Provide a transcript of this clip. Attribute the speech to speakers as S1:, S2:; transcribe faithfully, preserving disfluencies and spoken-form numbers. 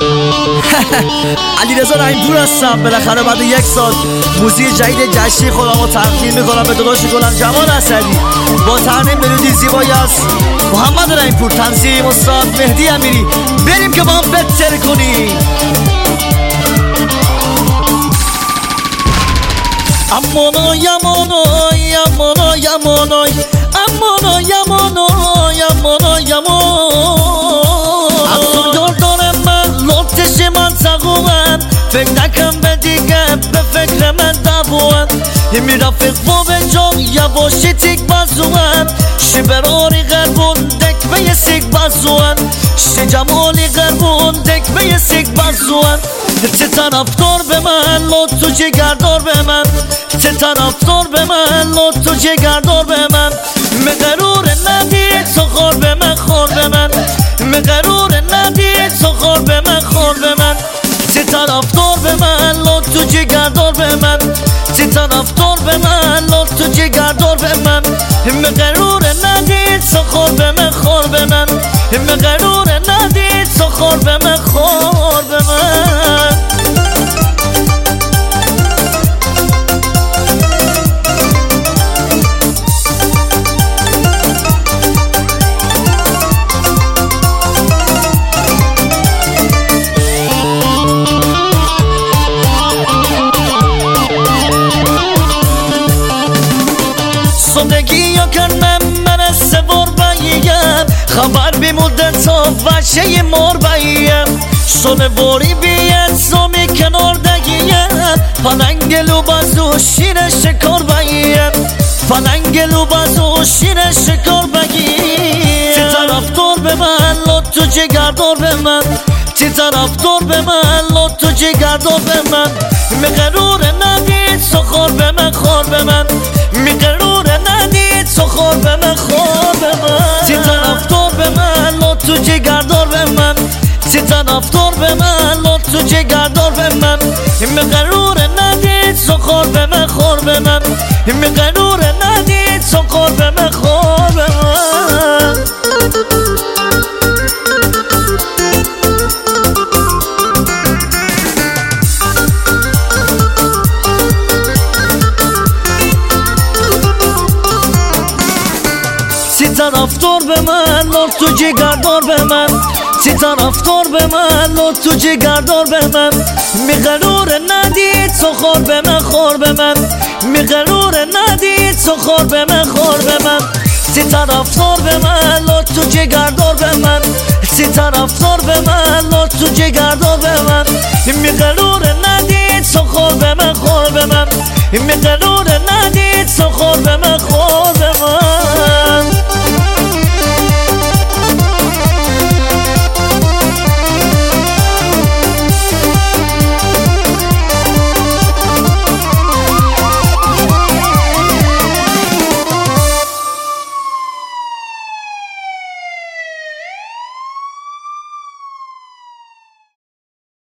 S1: علیرضا رحیم‌پور هستم. بالاخره بعد یک سال موزیک جدید جشنی خودم رو تقدیم میکنم به داداش گلم جمال اسدی با ترانه ملودی زیبایی از محمد رحیم‌پور، تنظیم استاد مهدی امیری. بریم که با هم بتر کنیم. امانای امانای امانای امانای امانای امانای امانای امانای افسردار دارم من لطش من تقوام فکر نکن به دیگه به فکر من دوام می رفیق با به جان یواشی تیک بزوام شبراری غربون دک به یه سیک بزوام ش جمالی غربون دک به یه سیک بزوام چه طرفدار به من لطو جگردار به من چه طرفدار به من لطو جگردار به من مقرور ندید سخار به من خور به من مقرور ندید سخار به من خور به من چه طرفدار به من لطو جگردار به من چه طرفدار به من لطو جگردار به من مقرور ندید سخار به من خور به من مقرور ندید سخار به من خور به من زندگی یا کردم من سوار باییم خبر بی مدت ها وشه مار باییم سونه باری بیت زمی کنار دگیم پلنگلو بازو شیر شکار باییم پلنگلو بازو شیر شکار بگیم چه طرفدار به من لطو جگردار به من چه طرفدار به من لطو جگردار به من مقرور ندید سخار به من خور به من مقرور ندید سخار به من خور به من چه طرفدار به من لطو جگردار به من چه طرفدار به من لطو جگردار به من مقرور ندید سخار به من خور به من مقرور ندید سخار به من خور به من چه طرفدار به من لطو جگردار به من چه طرفدار به من لطو جگردار به من مقرور ندید سخار به من خور به من مقرور ندید سخار به من خور به من چه طرفدار به من لطو جگردار به من چه طرفدار به من لطو جگردار به من مقرور ندید سخار به من خور به من مقرور ندید سخار به من